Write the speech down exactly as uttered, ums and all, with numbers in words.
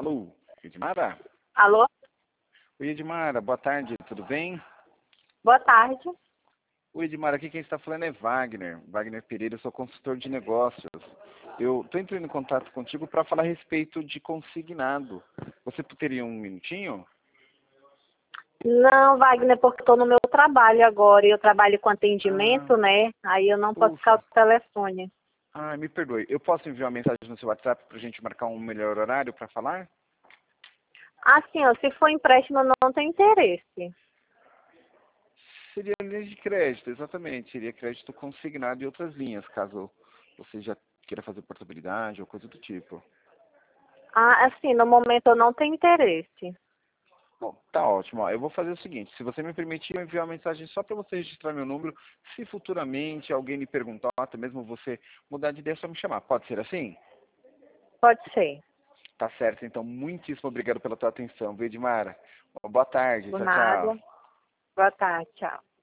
Alô, Edmara? Alô? Oi, Edmara, boa tarde, tudo bem? Boa tarde. Oi, Edmara, aqui quem está falando é Wagner, Wagner Pereira, eu sou consultor de negócios. Eu estou entrando em contato contigo para falar a respeito de consignado. Você teria um minutinho? Não, Wagner, porque estou no meu trabalho agora e eu trabalho com Ah, atendimento, né? Aí eu não posso ficar puxa. ao telefone. Ah, me perdoe. Eu posso enviar uma mensagem no seu WhatsApp para a gente marcar um melhor horário para falar? Assim, ó, se for empréstimo, eu não tenho interesse. Seria linha de crédito, exatamente. Seria crédito consignado e outras linhas, caso você já queira fazer portabilidade ou coisa do tipo. Ah, assim, no momento eu não tenho interesse. Bom, tá ótimo. Ó, eu vou fazer o seguinte, se você me permitir, eu enviar uma mensagem só para você registrar meu número. Se futuramente alguém me perguntar, até mesmo você mudar de ideia, é só me chamar. Pode ser assim? Pode ser. Tá certo, então. Muitíssimo obrigado pela tua atenção, viu, Edmara? Uma boa tarde. Por Tchau, tchau. nada. Boa tarde, tchau.